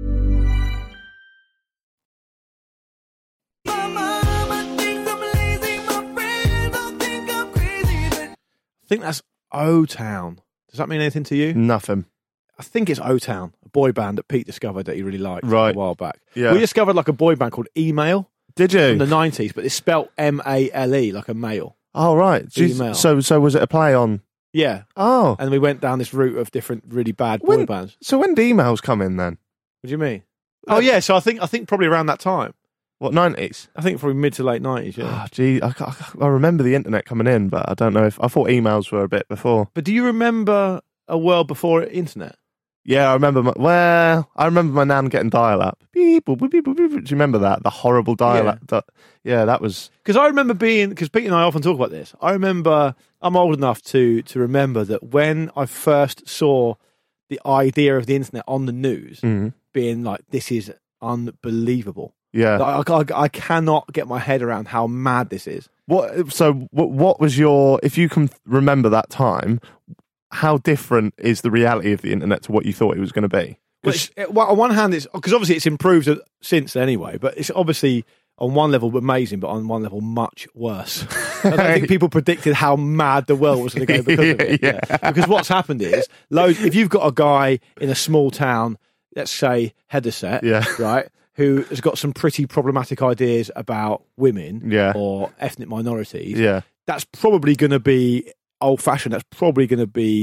Speaker 5: I think that's O-Town. Does that mean anything to you?
Speaker 6: Nothing.
Speaker 5: I think it's O-Town, a boy band that Pete discovered that he really liked
Speaker 6: Right.
Speaker 5: a while back.
Speaker 6: Yeah.
Speaker 5: We discovered like a boy band called Email
Speaker 6: Did you?
Speaker 5: in the 90s, but it's spelt M-A-L-E, like a male.
Speaker 6: Oh, right.
Speaker 5: Email.
Speaker 6: So was it a play on?
Speaker 5: Yeah.
Speaker 6: Oh.
Speaker 5: And we went down this route of different really bad boy bands.
Speaker 6: So when did emails come in then?
Speaker 5: What do you mean? Oh, yeah, so I think probably around that time.
Speaker 6: What, 90s?
Speaker 5: I think probably mid to late 90s, yeah.
Speaker 6: Oh, gee, I remember the internet coming in, but I don't know if... I thought emails were a bit before.
Speaker 5: But do you remember a world before internet?
Speaker 6: Yeah, I remember I remember my nan getting dial-up. Beep, boop, boop, beep, boop, beep. Do you remember that? The horrible dial-up. Yeah, that was...
Speaker 5: Because I remember because Pete and I often talk about this. I remember, I'm old enough to remember that when I first saw the idea of the internet on the news, being like, this is unbelievable.
Speaker 6: Yeah.
Speaker 5: I cannot get my head around how mad this is.
Speaker 6: What was your... If you can remember that time... How different is the reality of the internet to what you thought it was going to be?
Speaker 5: Well, on one hand, it's because obviously it's improved since anyway, but it's obviously on one level amazing, but on one level much worse. I don't think people predicted how mad the world was going to go because of it.
Speaker 6: Yeah.
Speaker 5: Because what's happened is, if you've got a guy in a small town, let's say Hethersett, right, who has got some pretty problematic ideas about women or ethnic minorities, that's probably going to be old-fashioned. That's probably going to be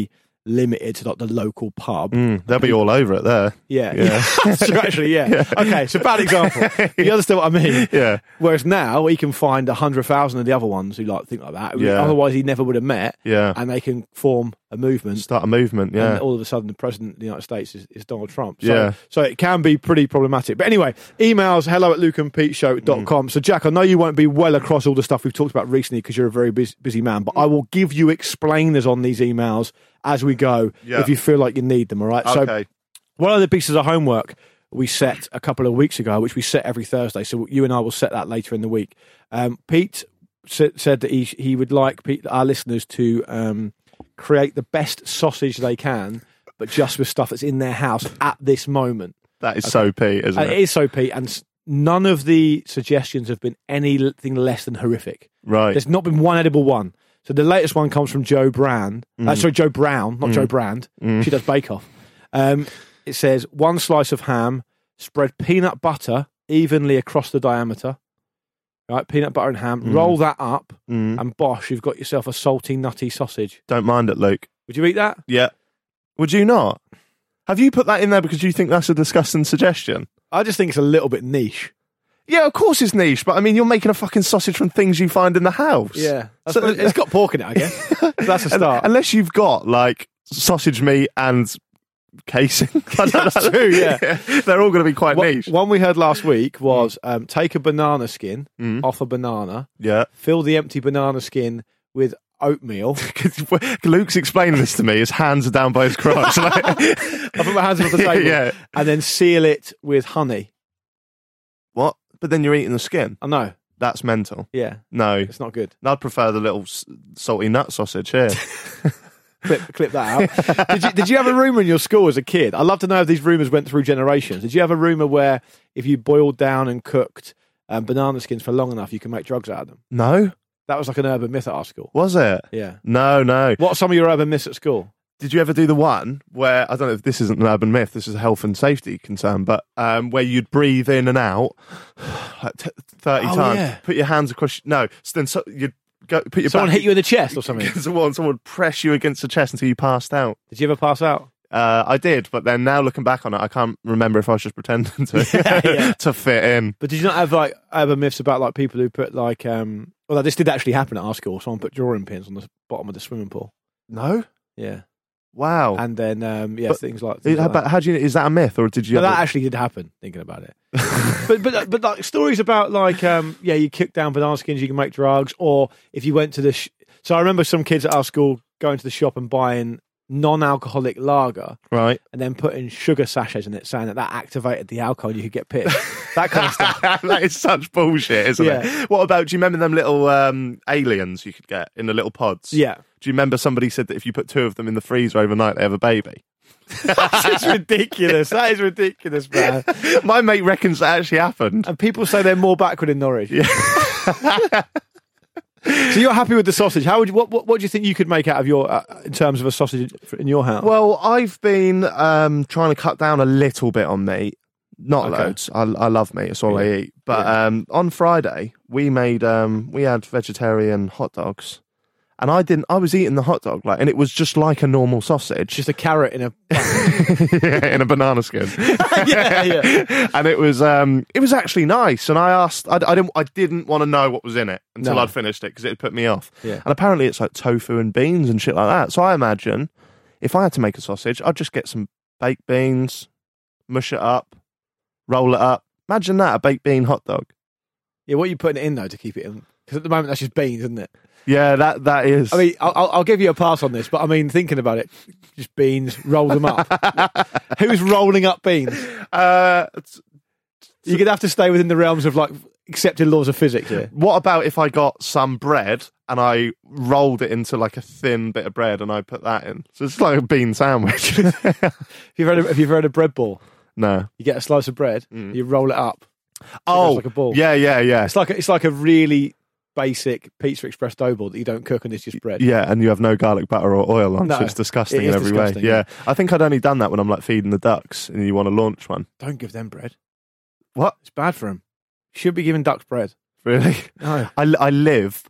Speaker 5: limited to like the local pub.
Speaker 6: They'll be all over it there.
Speaker 5: Yeah. So actually, yeah. Okay, so bad example. You understand what I mean?
Speaker 6: Yeah.
Speaker 5: Whereas now he can find 100,000 of the other ones who like think like that.
Speaker 6: Yeah.
Speaker 5: Otherwise, he never would have met.
Speaker 6: Yeah.
Speaker 5: And they can form a movement.
Speaker 6: Start a movement, yeah.
Speaker 5: And all of a sudden, the president of the United States is Donald Trump.
Speaker 6: So
Speaker 5: it can be pretty problematic. But anyway, emails hello@lukeandpeteshow.com. So, Jack, I know you won't be well across all the stuff we've talked about recently because you're a very busy man, but I will give you explainers on these emails as we go if you feel like you need them, all right?
Speaker 6: Okay.
Speaker 5: So, one of the pieces of homework we set a couple of weeks ago, which we set every Thursday, so you and I will set that later in the week. Pete said that he would like our listeners to create the best sausage they can, but just with stuff that's in their house at this moment.
Speaker 6: That is so Pete, isn't it?
Speaker 5: It is so Pete, and none of the suggestions have been anything less than horrific.
Speaker 6: Right.
Speaker 5: There's not been one edible one. So the latest one comes from Joe Brown. Joe Brown, not Joe Brand. She does Bake Off. It says, 1 slice of ham, spread peanut butter evenly across the diameter. Right, peanut butter and ham. Roll that up, and bosh, you've got yourself a salty, nutty sausage.
Speaker 6: Don't mind it, Luke.
Speaker 5: Would you eat that?
Speaker 6: Yeah. Would you not? Have you put that in there because you think that's a disgusting suggestion? I
Speaker 5: just think it's a little bit niche.
Speaker 6: Yeah, of course it's niche, but I mean, you're making a fucking sausage from things you find in the house.
Speaker 5: Yeah. So, it's got pork in it, I guess. That's a start.
Speaker 6: Unless you've got, like, sausage meat and casing.
Speaker 5: That's true, yeah.
Speaker 6: They're all going to be quite niche.
Speaker 5: One we heard last week was take a banana skin off a banana, fill the empty banana skin with oatmeal.
Speaker 6: Luke's explaining this to me. His hands are down by his crotch. I
Speaker 5: put my hands on the table. And then seal it with honey.
Speaker 6: What? But then you're eating the skin.
Speaker 5: I know.
Speaker 6: That's mental.
Speaker 5: Yeah.
Speaker 6: No.
Speaker 5: It's not good.
Speaker 6: I'd prefer the little salty nut sausage here.
Speaker 5: Clip that out. Did you have a rumour in your school as a kid? I'd love to know if these rumours went through generations. Did you have a rumour where if you boiled down and cooked banana skins for long enough, you can make drugs out of them?
Speaker 6: No.
Speaker 5: That was like an urban myth at our school.
Speaker 6: Was it?
Speaker 5: Yeah.
Speaker 6: No.
Speaker 5: What are some of your urban myths at school?
Speaker 6: Did you ever do the one where, I don't know if this isn't an urban myth, this is a health and safety concern, but where you'd breathe in and out like 30 times,
Speaker 5: yeah.
Speaker 6: Put your hands across, you'd go, put your
Speaker 5: Someone
Speaker 6: back,
Speaker 5: hit you in the chest or something?
Speaker 6: Someone would press you against the chest until you passed out.
Speaker 5: Did you ever pass out?
Speaker 6: I did, but then now looking back on it, I can't remember if I was just pretending to to fit in.
Speaker 5: But did you not have like urban myths about like people who put like, well, this did actually happen at our school. Someone put drawing pins on the bottom of the swimming pool.
Speaker 6: No?
Speaker 5: Yeah.
Speaker 6: Wow.
Speaker 5: And then, things like
Speaker 6: that. How do you? Is that a myth, or did you?
Speaker 5: No, that actually did happen. Thinking about it, but like stories about like, you kick down banana skins, you can make drugs, or if you went to the. So I remember some kids at our school going to the shop and buying non-alcoholic lager,
Speaker 6: right,
Speaker 5: and then putting sugar sachets in it, saying that activated the alcohol and you could get pissed. That kind of stuff.
Speaker 6: That is such bullshit, isn't it? What about? Do you remember them little aliens you could get in the little pods?
Speaker 5: Yeah.
Speaker 6: Do you remember somebody said that if you put 2 of them in the freezer overnight, they have a baby?
Speaker 5: That's ridiculous. That is ridiculous, man.
Speaker 6: My mate reckons that actually happened.
Speaker 5: And people say they're more backward in Norwich.
Speaker 6: Yeah.
Speaker 5: So you're happy with the sausage? How would you, what do you think you could make out of your in terms of a sausage in your house?
Speaker 6: Well, I've been trying to cut down a little bit on meat. Not loads. I love meat. It's all I eat. But on Friday we made we had vegetarian hot dogs. And I was eating the hot dog, and it was just like a normal sausage.
Speaker 5: Just a carrot in a
Speaker 6: in a banana skin.
Speaker 5: yeah.
Speaker 6: And it was actually nice. And I asked, I didn't want to know what was in it until I'd finished it because it had put me off.
Speaker 5: Yeah.
Speaker 6: And apparently it's like tofu and beans and shit like that. So I imagine if I had to make a sausage, I'd just get some baked beans, mush it up, roll it up. Imagine that, a baked bean hot dog.
Speaker 5: Yeah, what are you putting it in though to keep it in? Because at the moment that's just beans, isn't it?
Speaker 6: Yeah, that is.
Speaker 5: I mean, I'll give you a pass on this, but I mean, thinking about it, just beans, roll them up. Who's rolling up beans? You're going to have to stay within the realms of like accepted laws of physics here.
Speaker 6: What about if I got some bread and I rolled it into like a thin bit of bread and I put that in? So it's like a bean sandwich.
Speaker 5: Have you heard of bread ball?
Speaker 6: No.
Speaker 5: You get a slice of bread, you roll it up.
Speaker 6: Oh,
Speaker 5: like a ball.
Speaker 6: Yeah.
Speaker 5: It's like a really basic Pizza Express dough ball that you don't cook and it's just bread.
Speaker 6: Yeah, and you have no garlic butter or oil on,
Speaker 5: no,
Speaker 6: so it's disgusting
Speaker 5: in
Speaker 6: every way. Yeah, I think I'd only done that when I'm like feeding the ducks and you want to launch one.
Speaker 5: Don't give them bread.
Speaker 6: What?
Speaker 5: It's bad for them. You should be giving ducks bread.
Speaker 6: Really?
Speaker 5: No.
Speaker 6: I live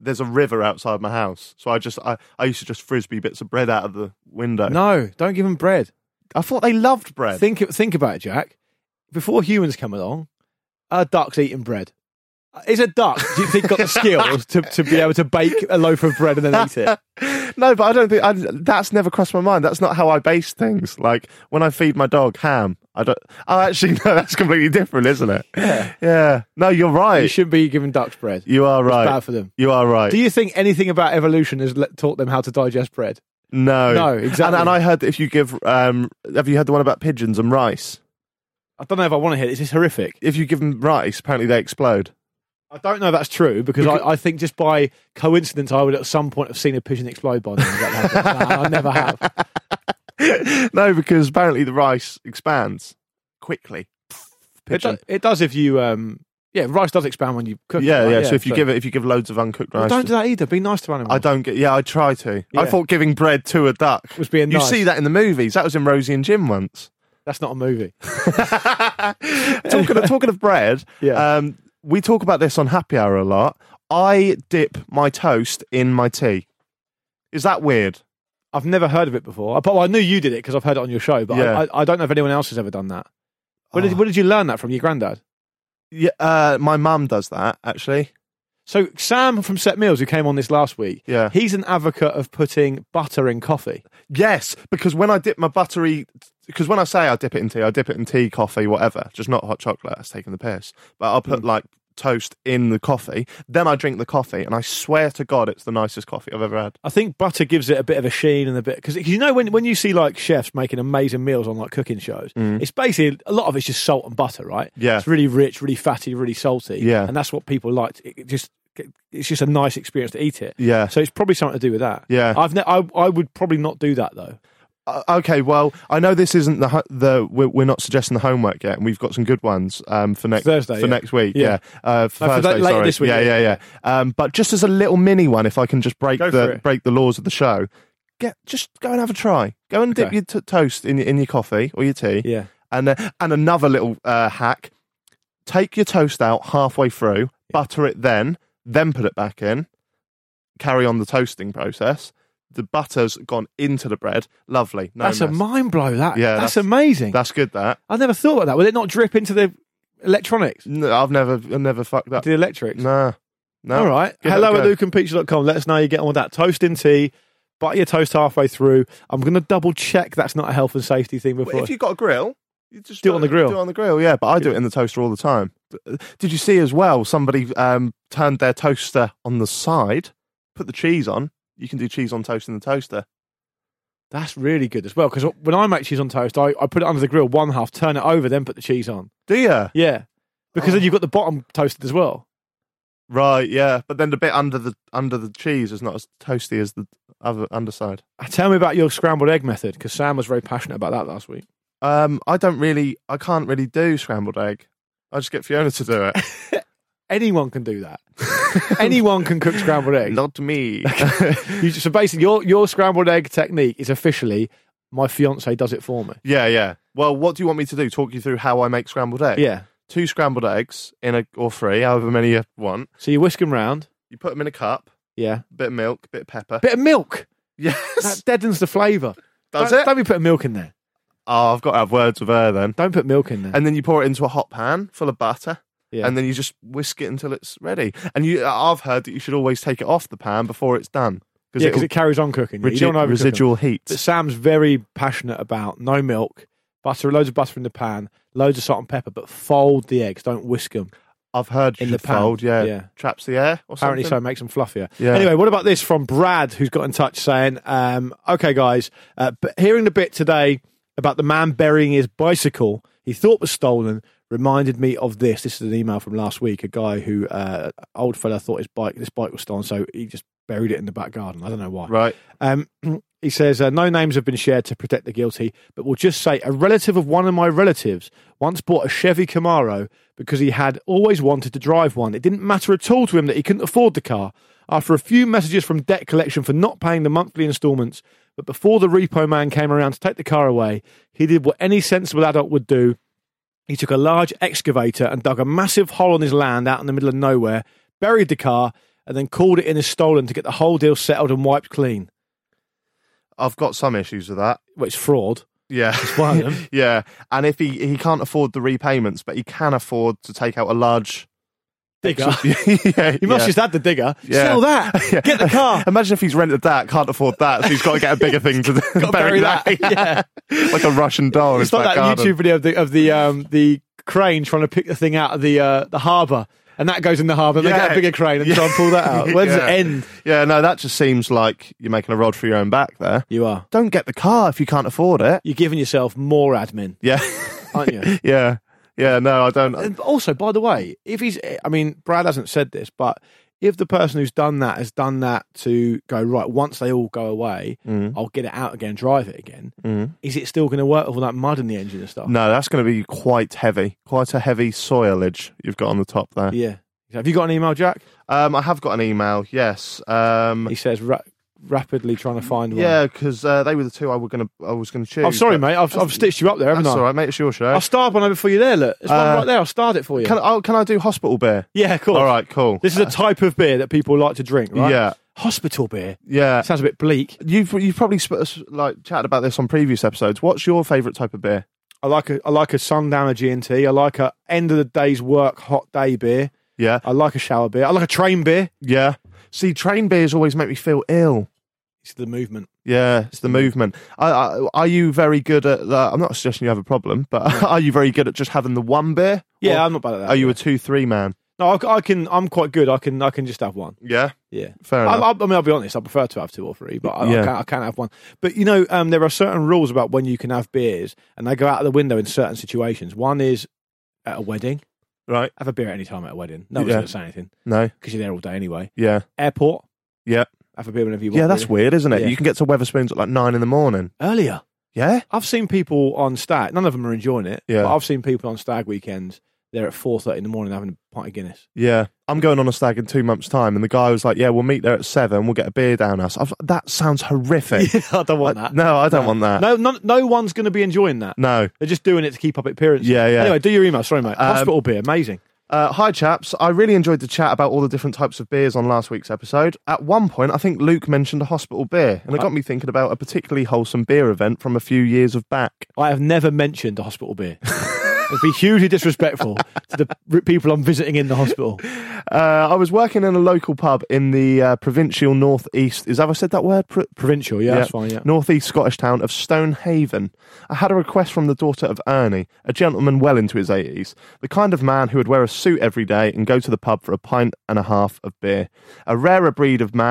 Speaker 6: there's a river outside my house. So I used to just frisbee bits of bread out of the window.
Speaker 5: No, don't give them bread.
Speaker 6: I thought they loved bread.
Speaker 5: Think about it, Jack. Before humans come along, a duck's eating bread. Is a duck, do you think, got the skills to be able to bake a loaf of bread and then eat it?
Speaker 6: No, but I don't think that's never crossed my mind. That's not how I base things. Like when I feed my dog ham, I don't. Oh, actually, no, that's completely different, isn't it? Yeah. No, you're right.
Speaker 5: You shouldn't be giving ducks bread.
Speaker 6: You are right.
Speaker 5: It's bad for them.
Speaker 6: You are right.
Speaker 5: Do you think anything about evolution has taught them how to digest bread?
Speaker 6: No,
Speaker 5: exactly.
Speaker 6: And I heard that if you give, have you heard the one about pigeons and rice?
Speaker 5: I don't know if I want to hear it. It's just horrific.
Speaker 6: If you give them rice, apparently they explode.
Speaker 5: I don't know if that's true because I think just by coincidence I would at some point have seen a pigeon explode by now. I never have.
Speaker 6: No, because apparently the rice expands quickly. Pigeon.
Speaker 5: It does if you rice does expand when you cook it.
Speaker 6: Yeah,
Speaker 5: right?
Speaker 6: So if you give loads of uncooked rice,
Speaker 5: don't do that either. Be nice to animals.
Speaker 6: I don't get. Yeah, I try to.
Speaker 5: Yeah.
Speaker 6: I thought giving bread to a duck
Speaker 5: was being nice.
Speaker 6: You see that in the movies. That was in Rosie and Jim once.
Speaker 5: That's not a movie.
Speaker 6: Talking of bread, we talk about this on Happy Hour a lot. I dip my toast in my tea. Is that weird?
Speaker 5: I've never heard of it before. I knew you did it because I've heard it on your show, but I don't know if anyone else has ever done that. Where did you learn that from? Your granddad?
Speaker 6: Yeah, my mum does that, actually.
Speaker 5: So Sam from Set Meals, who came on this last week, he's an advocate of putting butter in coffee.
Speaker 6: Yes, because when I dip my buttery... Because when I say I dip it in tea, coffee, whatever, just not hot chocolate, that's taking the piss. But I'll put, like, toast in the coffee, then I drink the coffee, and I swear to God it's the nicest coffee I've ever had.
Speaker 5: I think butter gives it a bit of a sheen and a bit... Because you know when you see, like, chefs making amazing meals on, like, cooking shows, it's basically... A lot of it's just salt and butter, right?
Speaker 6: Yeah.
Speaker 5: It's really rich, really fatty, really salty.
Speaker 6: Yeah.
Speaker 5: And that's what people like. It's just a nice experience to eat it.
Speaker 6: Yeah.
Speaker 5: So it's probably something to do with that.
Speaker 6: Yeah.
Speaker 5: I would probably not do that, though.
Speaker 6: Okay, well, I know this isn't we're not suggesting the homework yet, and we've got some good ones for next
Speaker 5: Thursday,
Speaker 6: next week.
Speaker 5: Yeah.
Speaker 6: Thursday,
Speaker 5: later this week.
Speaker 6: Yeah. But just as a little mini one, if I can just break the laws of the show, just go and have a try. Go and dip your toast in your coffee or your tea.
Speaker 5: Yeah.
Speaker 6: And another little hack: take your toast out halfway through, butter it, then put it back in. Carry on the toasting process. The butter's gone into the bread. Lovely.
Speaker 5: That's
Speaker 6: mess.
Speaker 5: a mind blow, that.
Speaker 6: Yeah,
Speaker 5: that's amazing.
Speaker 6: That's good, that.
Speaker 5: I never thought about that. Would it not drip into the electronics?
Speaker 6: No, I've never fucked up.
Speaker 5: The electrics?
Speaker 6: No.
Speaker 5: All right. Hello at lukeandpeach.com. Let us know you get on with that. Toast in tea. Butter your toast halfway through. I'm going to double check that's not a health and safety thing before.
Speaker 6: Well, if you've got a grill, you just
Speaker 5: do it on the grill.
Speaker 6: Do it on the grill, yeah. But I do it in the toaster all the time. Did you see as well, somebody turned their toaster on the side, put the cheese on. You can do cheese on toast in the toaster.
Speaker 5: That's really good as well, because when I make cheese on toast, I put it under the grill one half, turn it over, then put the cheese on.
Speaker 6: Do you?
Speaker 5: Yeah. Because then you've got the bottom toasted as well.
Speaker 6: Right, yeah. But then the bit under the cheese is not as toasty as the other underside.
Speaker 5: Tell me about your scrambled egg method, because Sam was very passionate about that last week.
Speaker 6: I can't really do scrambled egg. I just get Fiona to do it.
Speaker 5: Anyone can do that. Anyone can cook scrambled eggs.
Speaker 6: Not me.
Speaker 5: So basically, your scrambled egg technique is officially my fiance does it for me.
Speaker 6: Yeah. Well, what do you want me to do? Talk you through how I make scrambled egg?
Speaker 5: Yeah. 2
Speaker 6: scrambled eggs or 3, however many you want.
Speaker 5: So you whisk them round.
Speaker 6: You put them in a cup.
Speaker 5: Yeah.
Speaker 6: Bit of milk, bit of pepper.
Speaker 5: Bit of milk?
Speaker 6: Yes.
Speaker 5: That deadens the flavour.
Speaker 6: Does it?
Speaker 5: Don't be putting milk in there.
Speaker 6: Oh, I've got to have words with her then.
Speaker 5: Don't put milk in there.
Speaker 6: And then you pour it into a hot pan full of butter.
Speaker 5: Yeah.
Speaker 6: And then you just whisk it until it's ready. And I've heard that you should always take it off the pan before it's done.
Speaker 5: Because it carries on cooking. You don't
Speaker 6: residual heat.
Speaker 5: But Sam's very passionate about no milk, loads of butter in the pan, loads of salt and pepper, but fold the eggs. Don't whisk them.
Speaker 6: I've heard
Speaker 5: in the pan.
Speaker 6: Fold, yeah. Traps the air or
Speaker 5: Apparently
Speaker 6: something.
Speaker 5: so, makes them fluffier.
Speaker 6: Yeah.
Speaker 5: Anyway, what about this from Brad, who's got in touch saying, okay, guys, hearing the bit today about the man burying his bicycle he thought was stolen reminded me of this. This is an email from last week. A guy who, old fella, thought this bike was stolen, so he just buried it in the back garden. I don't know why.
Speaker 6: Right.
Speaker 5: He says, no names have been shared to protect the guilty, but we'll just say a relative of one of my relatives once bought a Chevy Camaro because he had always wanted to drive one. It didn't matter at all to him that he couldn't afford the car. After a few messages from debt collection for not paying the monthly instalments, but before the repo man came around to take the car away, he did what any sensible adult would do. He took a large excavator and dug a massive hole on his land out in the middle of nowhere, buried the car, and then called it in as stolen to get the whole deal settled and wiped clean.
Speaker 6: I've got some issues with that.
Speaker 5: Well, it's fraud.
Speaker 6: Yeah.
Speaker 5: It's one of them.
Speaker 6: Yeah. And if he can't afford the repayments, but he can afford to take out a large
Speaker 5: digger.
Speaker 6: Yeah,
Speaker 5: He must just had the digger.
Speaker 6: Yeah.
Speaker 5: Sell that.
Speaker 6: Yeah.
Speaker 5: Get the car.
Speaker 6: Imagine if he's rented that, can't afford that, so he's got to get a bigger thing to bury that.
Speaker 5: Yeah.
Speaker 6: Like a Russian doll.
Speaker 5: It's like that YouTube video of the crane trying to pick the thing out of the harbour. And that goes in the harbour, and they get a bigger crane and try and pull that out. Where does it end?
Speaker 6: Yeah, no, that just seems like you're making a rod for your own back there.
Speaker 5: You are.
Speaker 6: Don't get the car if you can't afford it.
Speaker 5: You're giving yourself more admin.
Speaker 6: Yeah.
Speaker 5: Aren't you?
Speaker 6: Yeah. Yeah, no, I don't.
Speaker 5: And also, by the way, Brad hasn't said this, but if the person who's done that has done that to go, right, once they all go away, I'll get it out again, drive it again, is it still going to work with all that mud in the engine and stuff?
Speaker 6: No, that's going to be quite heavy. Quite a heavy soilage you've got on the top there.
Speaker 5: Yeah. Have you got an email, Jack?
Speaker 6: I have got an email, yes.
Speaker 5: He says rapidly trying to find one.
Speaker 6: Yeah, because they were the two I was going to choose.
Speaker 5: I'm sorry, mate. I've stitched you up there, haven't I?
Speaker 6: That's all right, mate. It's your show.
Speaker 5: I'll start one over for you there, look. There's one right there. I'll start it for you.
Speaker 6: Can I do hospital beer?
Speaker 5: Yeah, cool.
Speaker 6: All right, cool.
Speaker 5: This is a type of beer that people like to drink, right?
Speaker 6: Yeah.
Speaker 5: Hospital beer.
Speaker 6: Yeah.
Speaker 5: Sounds a bit bleak.
Speaker 6: You've probably chatted about this on previous episodes. What's your favourite type of beer?
Speaker 5: I like a sundowner G&T. I like a end of the day's work hot day beer.
Speaker 6: Yeah.
Speaker 5: I like a shower beer. I like a train beer.
Speaker 6: Yeah. See, train beers always make me feel ill.
Speaker 5: It's the movement.
Speaker 6: Yeah, it's the movement. Are you very good at that? I'm not suggesting you have a problem, but are you very good at just having the one beer?
Speaker 5: Yeah, I'm not bad at that.
Speaker 6: Are you a 2-3 man?
Speaker 5: No, I'm quite good. I can just have one.
Speaker 6: Yeah?
Speaker 5: Yeah.
Speaker 6: Fair enough.
Speaker 5: I mean, I'll be honest, I prefer to have 2 or 3, but I can't have one. But, there are certain rules about when you can have beers, and they go out of the window in certain situations. One is at a wedding.
Speaker 6: Right.
Speaker 5: Have a beer at any time at a wedding. No one's going to say anything.
Speaker 6: No.
Speaker 5: Because you're there all day anyway.
Speaker 6: Yeah.
Speaker 5: Airport.
Speaker 6: Yeah.
Speaker 5: Have a beer whenever you want.
Speaker 6: Yeah, that's weird, isn't it?
Speaker 5: Yeah.
Speaker 6: You can get to Wetherspoons at like 9 a.m.
Speaker 5: Earlier.
Speaker 6: Yeah?
Speaker 5: I've seen people on stag, none of them are enjoying it,
Speaker 6: Yeah.
Speaker 5: but I've seen people on stag weekends, they're at 4:30 in the morning having a pint of Guinness.
Speaker 6: Yeah. I'm going on a stag in 2 months' time, and the guy was like, yeah, we'll meet there at 7, we'll get a beer down us. I was like, that sounds horrific.
Speaker 5: Yeah, I don't want that.
Speaker 6: No, I don't want that.
Speaker 5: No one's going to be enjoying that.
Speaker 6: No.
Speaker 5: They're just doing it to keep up appearances.
Speaker 6: Yeah, yeah.
Speaker 5: Anyway, do your email. Sorry, mate. Hospital beer, amazing.
Speaker 6: Hi, chaps. I really enjoyed the chat about all the different types of beers on last week's episode. At one point, I think Luke mentioned a hospital beer, and it got me thinking about a particularly wholesome beer event from a few years back.
Speaker 5: I have never mentioned a hospital beer. It'd be hugely disrespectful to the people I'm visiting in the hospital.
Speaker 6: I was working in a local pub in the provincial northeast. Have I said that word?
Speaker 5: Provincial, yeah, that's fine, yeah.
Speaker 6: Northeast Scottish town of Stonehaven. I had a request from the daughter of Ernie, a gentleman well into his 80s, the kind of man who would wear a suit every day and go to the pub for a pint and a half of beer. A rarer breed of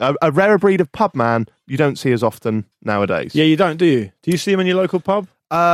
Speaker 6: pub man you don't see as often nowadays.
Speaker 5: Yeah, you don't, do you? Do you see him in your local pub?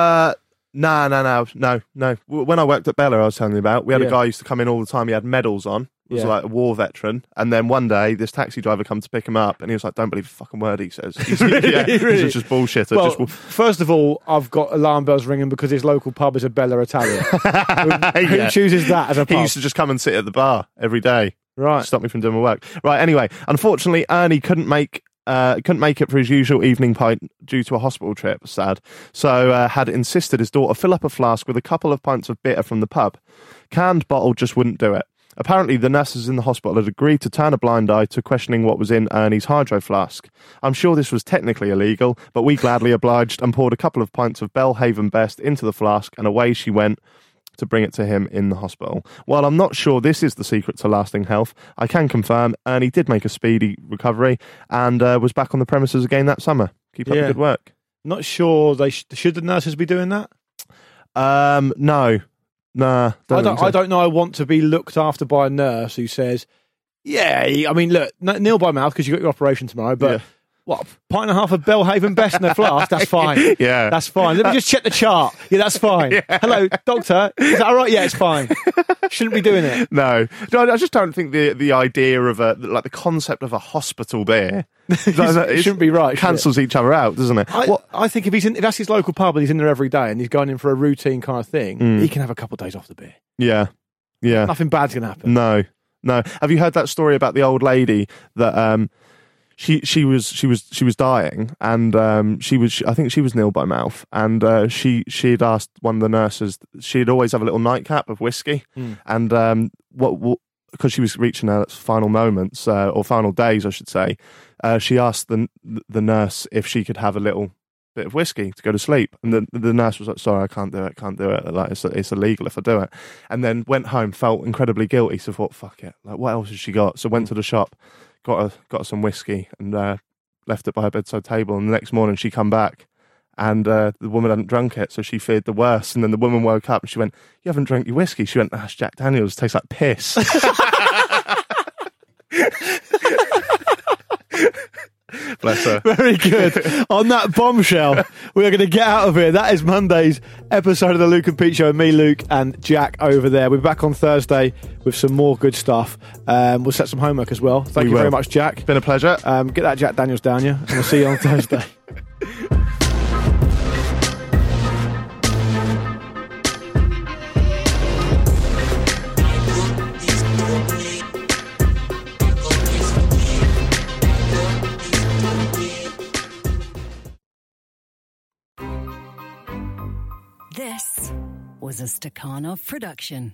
Speaker 6: No. When I worked at Bella, I was telling you about, we had a guy who used to come in all the time. He had medals on. He was like a war veteran. And then one day, this taxi driver come to pick him up, and he was like, don't believe a fucking word he says. He's just bullshit.
Speaker 5: Well, first of all, I've got alarm bells ringing because his local pub is a Bella Italia. Who chooses that as a pub?
Speaker 6: He used to just come and sit at the bar every day.
Speaker 5: Right.
Speaker 6: Stop me from doing my work. Right, anyway, unfortunately, Ernie couldn't make it for his usual evening pint due to a hospital trip, sad. So had insisted his daughter fill up a flask with a couple of pints of bitter from the pub. Canned bottle just wouldn't do it. Apparently, the nurses in the hospital had agreed to turn a blind eye to questioning what was in Ernie's hydro flask. I'm sure this was technically illegal, but we gladly obliged and poured a couple of pints of Belhaven Best into the flask, and away she went to bring it to him in the hospital. While I'm not sure this is the secret to lasting health, I can confirm Ernie did make a speedy recovery and was back on the premises again that summer. Keep up the good work.
Speaker 5: Not sure should the nurses be doing that?
Speaker 6: No. Nah.
Speaker 5: I don't know. I want to be looked after by a nurse who says, yeah, I mean, look, nil by mouth because you've got your operation tomorrow, but what, pint and a half of Belhaven Best in a flask? That's fine.
Speaker 6: Yeah.
Speaker 5: That's fine. Let me just check the chart. Yeah, that's fine. Yeah. Hello, doctor. Is that all right? Yeah, it's fine. Shouldn't be doing it.
Speaker 6: No, I just don't think the idea of the concept of a hospital beer
Speaker 5: it shouldn't be right.
Speaker 6: Cancels each other out, doesn't it?
Speaker 5: I think if that's his local pub and he's in there every day and he's going in for a routine kind of thing, he can have a couple of days off the beer.
Speaker 6: Yeah.
Speaker 5: Nothing bad's going to happen.
Speaker 6: No. Have you heard that story about the old lady that she was dying and I think she was nil by mouth and she'd asked one of the nurses, she'd always have a little nightcap of whiskey and because she was reaching her final moments, or final days, I should say, she asked the nurse if she could have a little bit of whiskey to go to sleep, and the nurse was like, "Sorry, I can't do it. Like it's illegal if I do it." And then went home, felt incredibly guilty, so thought, "Fuck it, like what else has she got?" So went to the shop, got her some whiskey, and left it by her bedside table. And the next morning she come back, and the woman hadn't drunk it, so she feared the worst. And then the woman woke up and she went, "You haven't drank your whiskey." She went, "It's Jack Daniels, tastes like piss." Bless her.
Speaker 5: Very good. On that bombshell, we are going to get out of here. That is Monday's episode of the Luke and Pete Show. Me, Luke, and Jack over there. We'll be back on Thursday with some more good stuff. We'll set some homework as well. Thank you very much, Jack.
Speaker 6: It's been a pleasure.
Speaker 5: Get that Jack Daniels down you, and we'll see you on Thursday.
Speaker 12: This was a Stakhanov production.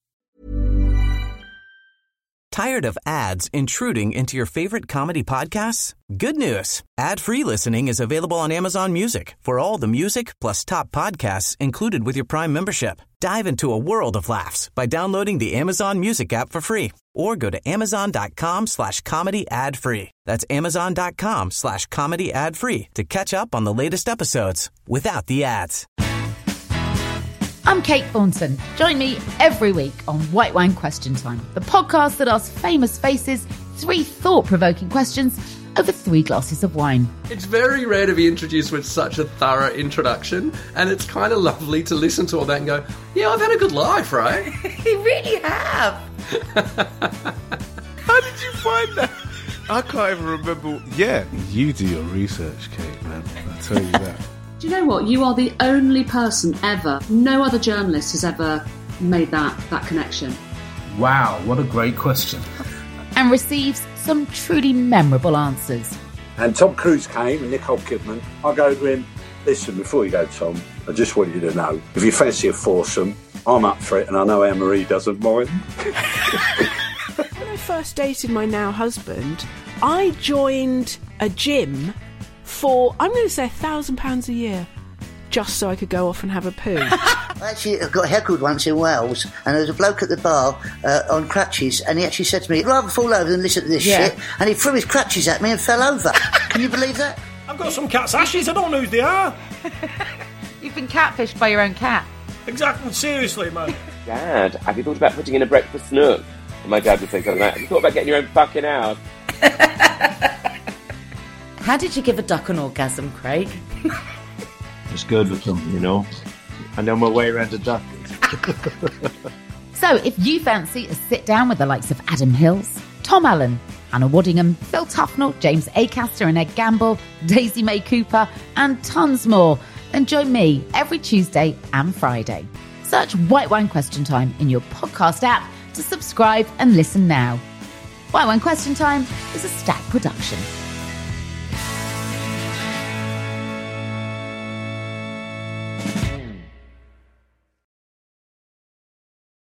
Speaker 11: Tired of ads intruding into your favorite comedy podcasts? Good news. Ad-free listening is available on Amazon Music for all the music plus top podcasts included with your Prime membership. Dive into a world of laughs by downloading the Amazon Music app for free or go to amazon.com/comedy ad-free. That's amazon.com/comedy ad-free to catch up on the latest episodes without the ads.
Speaker 13: I'm Kate Thornton. Join me every week on White Wine Question Time, the podcast that asks famous faces 3 thought-provoking questions over 3 glasses of wine.
Speaker 14: It's very rare to be introduced with such a thorough introduction, and it's kind of lovely to listen to all that and go, yeah, I've had a good life, right?
Speaker 13: You really have.
Speaker 15: How did you find that? I can't even remember. Yeah, you do your research, Kate, man. I'll tell you that.
Speaker 16: Do you know what? You are the only person ever, no other journalist has ever made that connection.
Speaker 17: Wow, what a great question.
Speaker 13: And receives some truly memorable answers.
Speaker 18: And Tom Cruise came and Nicole Kidman. I go to him, listen, before you go, Tom, I just want you to know, if you fancy a foursome, I'm up for it, and I know Anne-Marie doesn't mind.
Speaker 19: When I first dated my now husband, I joined a gym for, I'm going to say, £1,000 a year, just so I could go off and have a poo.
Speaker 20: Actually, I got heckled once in Wales, and there was a bloke at the bar on crutches, and he actually said to me, I'd rather fall over than listen to this shit, and he threw his crutches at me and fell over. Can you believe that?
Speaker 21: I've got some cat's ashes, I don't know who they are.
Speaker 13: You've been catfished by your own cat.
Speaker 21: Exactly, seriously, man.
Speaker 22: Dad, have you thought about putting in a breakfast nook? And my dad would say something like, have you thought about getting your own fucking house?
Speaker 23: How did you give a duck an orgasm, Craig?
Speaker 24: It's good with them, you know. I know my way around a duck.
Speaker 13: So if you fancy a sit down with the likes of Adam Hills, Tom Allen, Anna Waddingham, Phil Tufnell, James Acaster and Ed Gamble, Daisy May Cooper, and tons more, then join me every Tuesday and Friday. Search White Wine Question Time in your podcast app to subscribe and listen now. White Wine Question Time is a Stack production.